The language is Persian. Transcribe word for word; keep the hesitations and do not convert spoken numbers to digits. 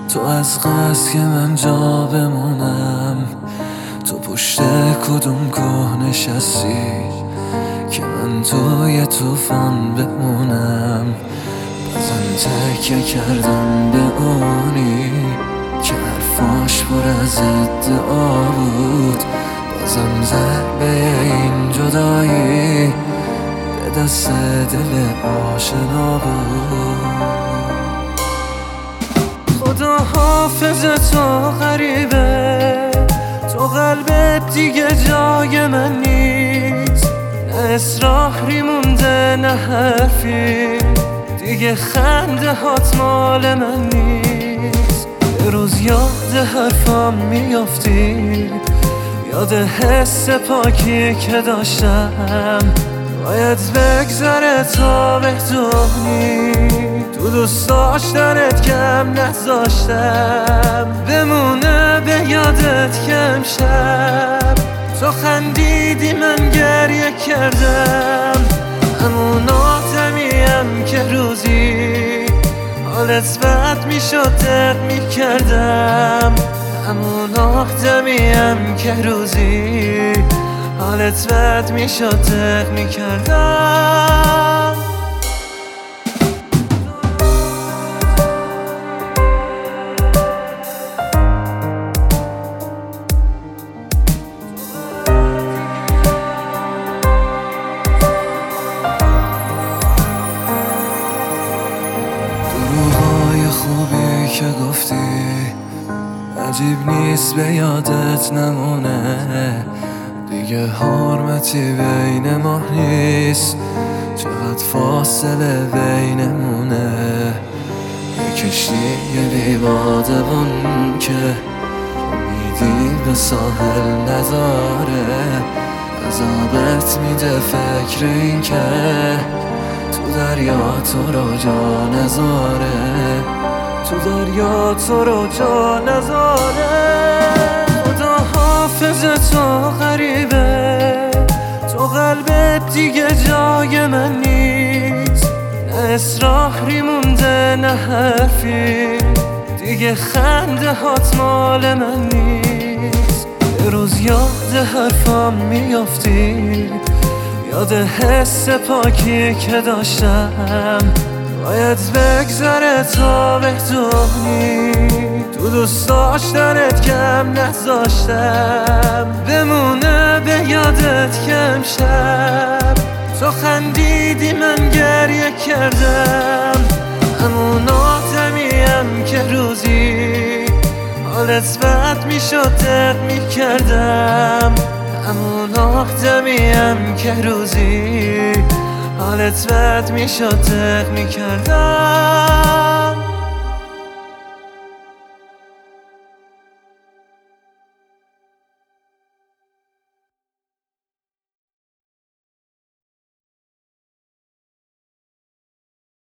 تو از قصد که من جا بمونم، تو پشت کدوم کوه نشستی که من توی طوفان بمونم. بازم تکیه کردم به اونی که حرفاش پر از ادعا بود. بازم ضربه این جدایی به دست دل آشنا بود. خدا حافظ تو غریبه، تو قلبت دیگه جای من نیست. نه اصراری مونده نه حرفی، دیگه خنده هات مال من نیست. یه روز یاد حرفام میافتی، یاد حس پاکی که داشتم. باید بگذره تا بهتونی، تو دوست داشتنت کم نذاشتم. بمونه به یادت که امشب تو خندیدی من گریه کردم. همون آدمیم که روزی حالت بد میشد دق میکردم. همون آدمیم که روزی حالت بد میشد دق میکردم. دروغای خوبی که گفتی عجیب نیست به یادت نمونه. دیگه حرمتی بین ما نیست، چقدر فاصله بینمونه. یه کشتی بی بادبون که امیدی به ساحل نداره، عذابت میده فکر این که تو دریا تو رو جا نذاره، تو دریا تو رو جا نذاره. خدا حافظ تو غریبه، تو قلبت دیگه جای من نیست. نه اصراری مونده نه حرفی، دیگه خنده هات مال من نیست. یه روز یاد حرفام میافتی، یاد حس پاکی که داشتم. باید بگذره تا بهتونی، تو دوست داشتنت کم نذاشتم. بمونه به یادت که امشب تو خندیدی من گریه کردم. همون آدمیم که روزی حالت بد میشد دق میکردم. همون آدمیم که روزی حالت بد میشد دق میکردم.